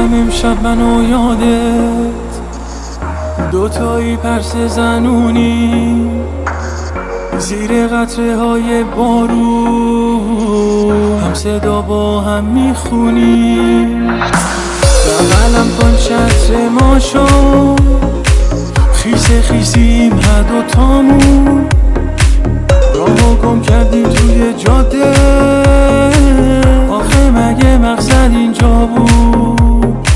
رفتم امشب من و یادت، دوتایی پرس زنونی زیر قطره های بارون، هم صدا با هم میخونیم. بغلم کن چتر ما شو، خیسه خیسیم هر دوتامون، راهو گم کردیم توی جاده، آخه مگه مقصد اینجا بود؟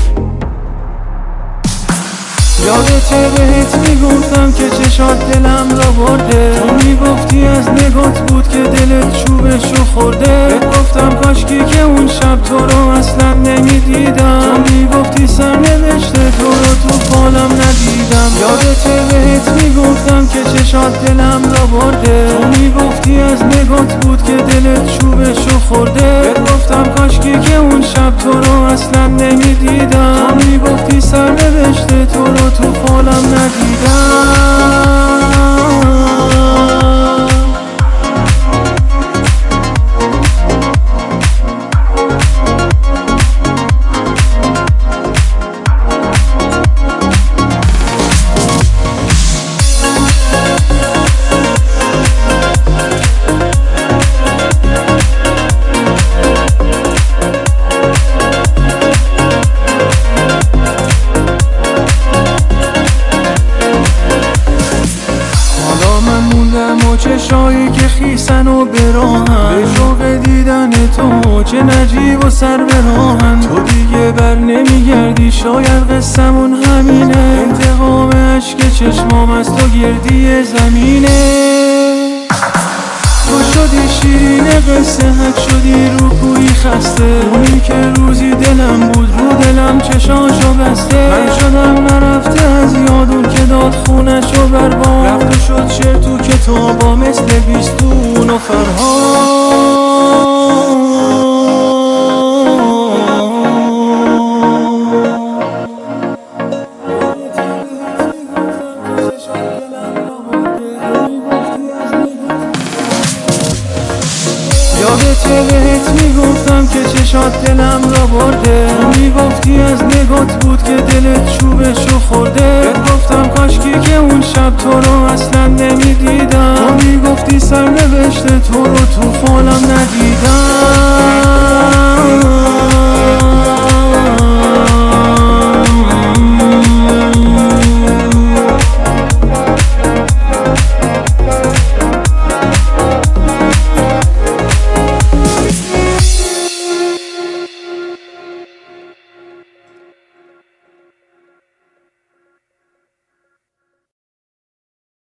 یادته بهت میگفتم که چشات دلم را برده، تو میگفتی از نگات بود که دلت چوبشو خورده. بهت گفتم کاشکی که اون شب تو رو اصلا نمیدیدم، تو میگفتی سرنوشته تو رو تو فالم ندیدم. یادته بهت میگفتم که چشات دلم را برده، تو میگفتی از نگات بود که دلت چوبشو خورده. بهت گفتم کاشکی که اون شب تو رو اصلا نمیدیدم، تو میگفتی سرنوشته تو رو تو فالم ندیدم. چشایی که خیسن و براهن، به شوق دیدن تو چه نجیب و سر براهن. تو دیگه بر نمیگردی، شاید قصمون همینه، انتقام عشق چشمام از تو گردی زمینه. تو شدی شیرین قصه، حک شدی رو کوی خسته، اونی که روزی دلم بود رو دلم چشاشو بسته. من شدم نرفته از یادون که داد خونشو برباد، رفته شد شعر تو کتابا مثل بیستون و فرهاد. یادته بهت میگفتم که چشات دلم را برده، تو میگفتی از نگات بود که دلت چوبشو خورده. بهت گفتم کاشکی که اون شب تو رو اصلا نمیدیدم، تو میگفتی سرنوشته تو رو تو